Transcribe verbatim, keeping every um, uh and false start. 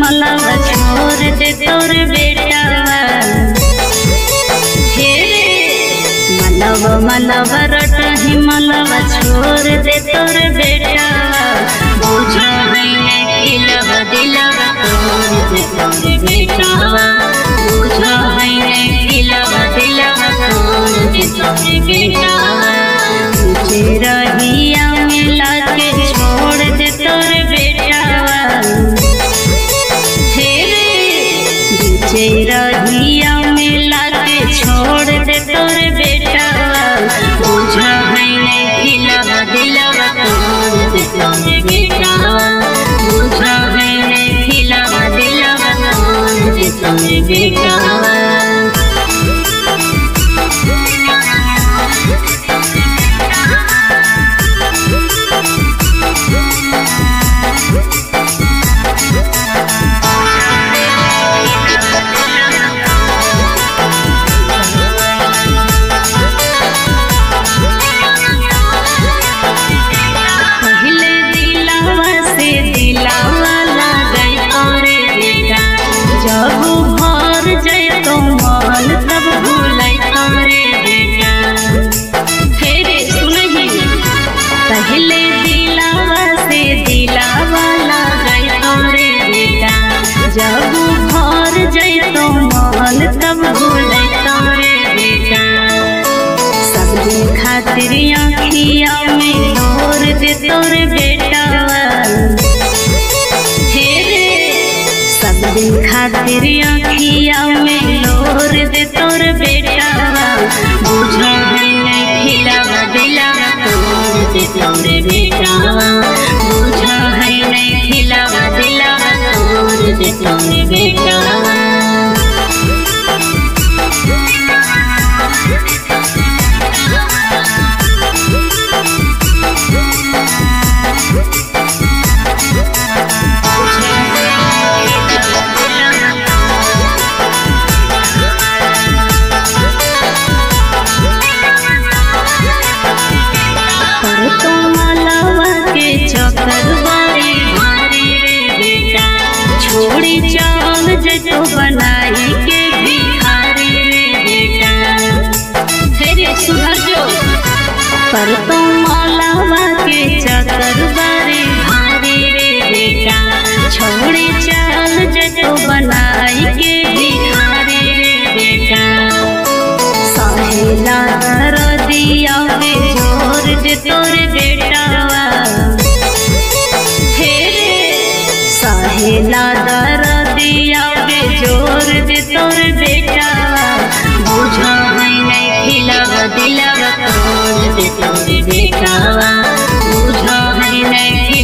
हिमलवा छोड़ दे तोर बेटा हे मलवा मलवा रट हिमलवा छोड़ दे तोर बेटा बुझा है खिलवा दिलवा तोड़ दे तोर बेटा बुझा है खिलवा दिलवा तोड़ दे तोर बेटा तुझे रहिया मिला के छोड़ दे तोर बेटा हे तुझे रहिया मिला के छोड़ दे तोर बेटा बुझा है खिलवा दिलवा तोड़ दे तोर बेटा बुझा है खिलवा दिलवा तोड़ दे तोर बेटा पहले दिलावा से दिलावा लगाई तोरे बेटा जब भर जैतो महल तब भूलै तोरे बेटा सब दिन खातिर आँखिया में लोर दे तोरे बेटा हे रे सब दिन खातिर आँखिया में लोर दे तोर बेटा बुझा है खिलवा दिलवा तोड़ दे तोर बेटा बुझा है खिलवा दिलवा तोड़ दे तोर बेटा छोड़ी चाल जतो बनाई के भिखारी रे बेटा तेरे सुधर जो पर तो मालावा के चक्कर बारे भारी रे बेटा छोड़ी चाल जतो बनाई के भिखारी रे बेटा साहिला कर दिया वे जोर दे तोर बेटा साहिला दर दिया बे जोर दे तोर बेटा बुझा है खिलवा दिलवा तोड़ दे तोर बेटा बुझा है